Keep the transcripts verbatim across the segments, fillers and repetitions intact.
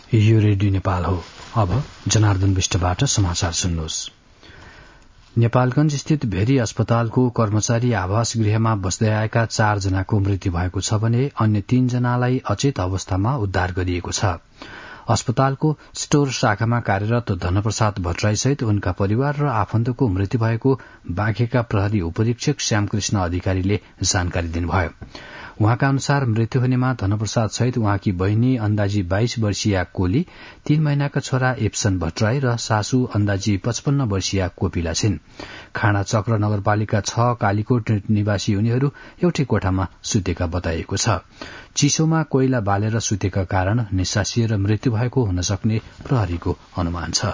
यो रेडियो नेपाल हो। अब जनार्दन विष्टबाट समाचार सुन्नुहोस्। नेपालगंज स्थित भेरी अस्पतालको कर्मचारी आवास गृहमा बस्दै आएका चार जनाको मृत्यु भएको छ भने अन्य तीन जनालाई अचेत अवस्थामा उद्धार गरिएको छ। अस्पतालको स्टोर शाखामा कार्यरत धनप्रसाद भट्टराई सहित उनका परिवार र आफन्तको मृत्यु भएको बाँकेका प्रहरी उपरीक्षक श्यामकृष्ण अधिकारीले जानकारी दिनुभयो। उहाँका अनुसार मृत्यु हुनेमा धनप्रसाद सहित उहाँकी बहिनी अन्दाजी बाइस वर्षीय कोली, तीन महिनाका छोरा एप्सन भट्टराई र सासू अन्दाजी पचपन्न वर्षीय कोपिला छिन्। खाना चक्र नगरपालिका छ कालीकोट निवासी उनीहरू एउटै कोठामा सुतेका बताइएको छ। चिसोमा कोइला बालेर सुतेका कारण निस्सासिएर मृत्यु भएको हुन सक्ने प्रहरीको अनुमान छ।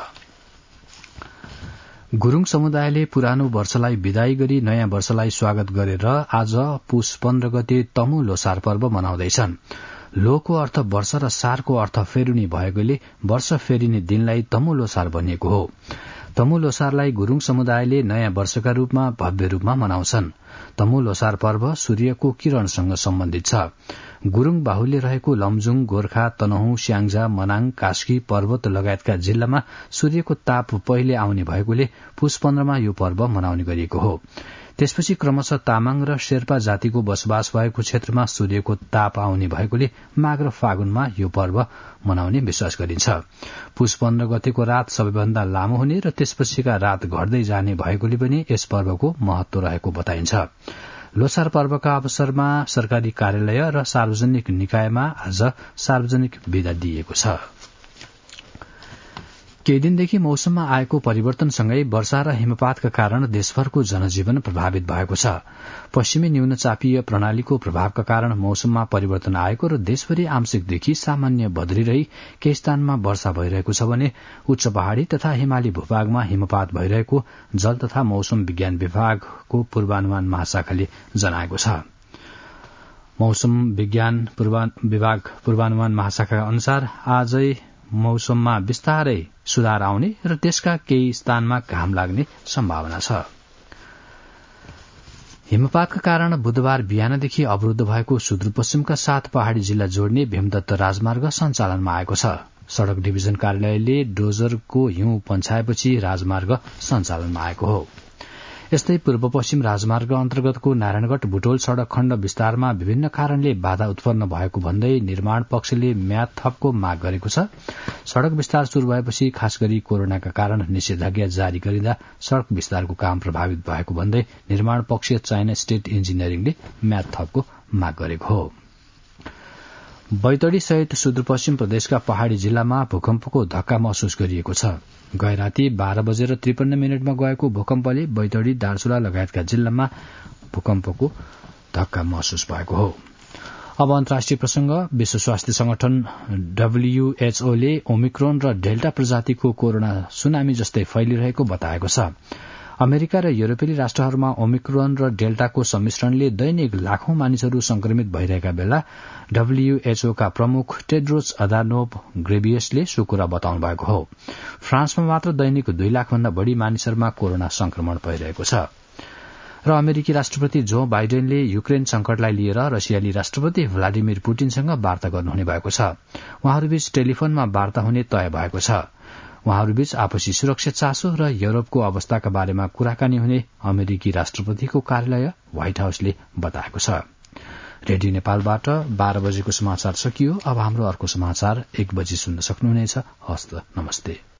गुरूङ समुदायले पुरानो वर्षलाई विदाई गरी नयाँ वर्षलाई स्वागत गरेर आज पुष पन्ध्र गते तमु लोसार पर्व मनाउँदैछन्। लोको अर्थ वर्ष र सारको अर्थ फेरुनी भएकोले वर्ष फेरिने दिनलाई तमु लोसार भनिएको हो। तमु लोसारलाई गुरूङ समुदायले नयाँ वर्षका रूपमा भव्य रूपमा मनाउँछन्। तमु लोसार पर्व सूर्यको किरणसँग सम्बन्धित छ। गुरूङ बाहुल्य रहेको लमजुङ, गोर्खा, तनहुँ, स्याङ्जा, मनाङ, कास्की, पर्वत लगायतका जिल्लामा सूर्यको ताप पहिले आउने भएकोले पुष पन्ध्रमा यो पर्व मनाउने गरिएको हो। त्यसपछि क्रमशः तामाङ र शेर्पा जातिको बसोबास भएको क्षेत्रमा सूर्यको ताप आउने भएकोले माघ र फागुनमा यो पर्व मनाउने विश्वास गरिन्छ। पुष पन्ध्र गतेको रात सबैभन्दा लामो हुने र त्यसपछिका रात घट्दै जाने भएकोले पनि यस पर्वको महत्व रहेको बताइन्छ। लोसार पर्वका अवसरमा सरकारी कार्यालय र सार्वजनिक निकायमा आज सार्वजनिक बिदा दिइएको छ। केही दिनदेखि मौसममा आएको परिवर्तनसँगै वर्षा र हिमपातका कारण देशभरको जनजीवन प्रभावित भएको छ। पश्चिमी न्यूनचापीय प्रणालीको प्रभावका कारण मौसममा परिवर्तन आएको र देशभरि आंशिकदेखि सामान्य बदली रही केही स्थानमा वर्षा भइरहेको छ भने उच्च पहाड़ी तथा हिमाली भूभागमा हिमपात भइरहेको जल तथा मौसम विज्ञान विभागको पूर्वानुमान महाशाखाले जनाएको छ। मौसम विज्ञान विभाग पूर्वानुमान महाशाखाका अनुसार आजै मौसममा बिस्तारै सुधार आउने र त्यसका केही स्थानमा घाम लाग्ने सम्भावना छ। हिमपातका कारण बुधबार बिहानदेखि अवरूद्ध भएको सुदूरपश्चिमका सात पहाड़ी जिल्ला जोड्ने भीमदत्त राजमार्ग सञ्चालनमा आएको छ। सड़क डिभिजन कार्यालयले डोजरको हिउँ पन्छाएपछि राजमार्ग सञ्चालनमा आएको हो। यस्तै पूर्व पश्चिम राजमार्ग अन्तर्गतको नारायणगढ़ बुटोल सड़क खण्ड विस्तारमा विभिन्न कारणले बाधा उत्पन्न भएको भन्दै निर्माण पक्षले म्याद थपको माग गरेको छ। सड़क विस्तार शुरू भएपछि खास गरी कोरोनाका कारण निषेधाज्ञा जारी गरिँदा सड़क विस्तारको काम प्रभावित भएको भन्दै निर्माण पक्षीय चाइना स्टेट इन्जिनियरिङले म्याद थपको माग गरेको हो। बैतडी सहित सुदूरपश्चिम प्रदेशका पहाड़ी जिल्लामा भूकम्पको धक्का महसुस गरिएको छ। गए राति बाह्र बजेर त्रिपन्न मिनटमा गएको भूकम्पले बैतडी, दार्चुला लगायतका जिल्लामा भूकम्पको धक्का महसुस भएको हो। अब अन्तर्राष्ट्रिय प्रसंग। विश्व स्वास्थ्य संगठन डब्ल्यूएचओले ओमिक्रोन र डेल्टा प्रजातिको कोरोना सुनामी जस्तै फैलिरहेको बताएको छ। अमेरिका र यूरोपेली राष्ट्रहरूमा ओमिक्रोन र डेल्टाको सम्मिश्रणले दैनिक लाखौं मानिसहरू संक्रमित भइरहेका बेला डब्ल्यूएचओका प्रमुख टेड्रोस अधानोम घेब्रेयेससले सो कुरा बताउनु भएको हो। फ्रान्समा मात्र दैनिक दुई लाख भन्दा बढ़ी मानिसहरूमा कोरोना संक्रमण भइरहेको छ र अमेरिकी राष्ट्रपति जो बाइडेनले युक्रेन संकटलाई लिएर रसियाली राष्ट्रपति भ्लादिमिर पुटिनसँग वार्ता गर्नुहुने भएको छ। उहाँहरूबीच टेलिफोनमा वार्ता हुने तय भएको छ। उहाँहरूबीच आपसी सुरक्षा चासो र यूरोपको अवस्थाका बारेमा कुराकानी हुने अमेरिकी राष्ट्रपतिको कार्यालय व्हाइट हाउसले बताएको छ। रेडियो नेपालबाट बाह्र बजेको समाचार सकियो। अब हाम्रो अर्को समाचार एक बजी सुन्न सक्नुहुनेछ। हस्त नमस्ते।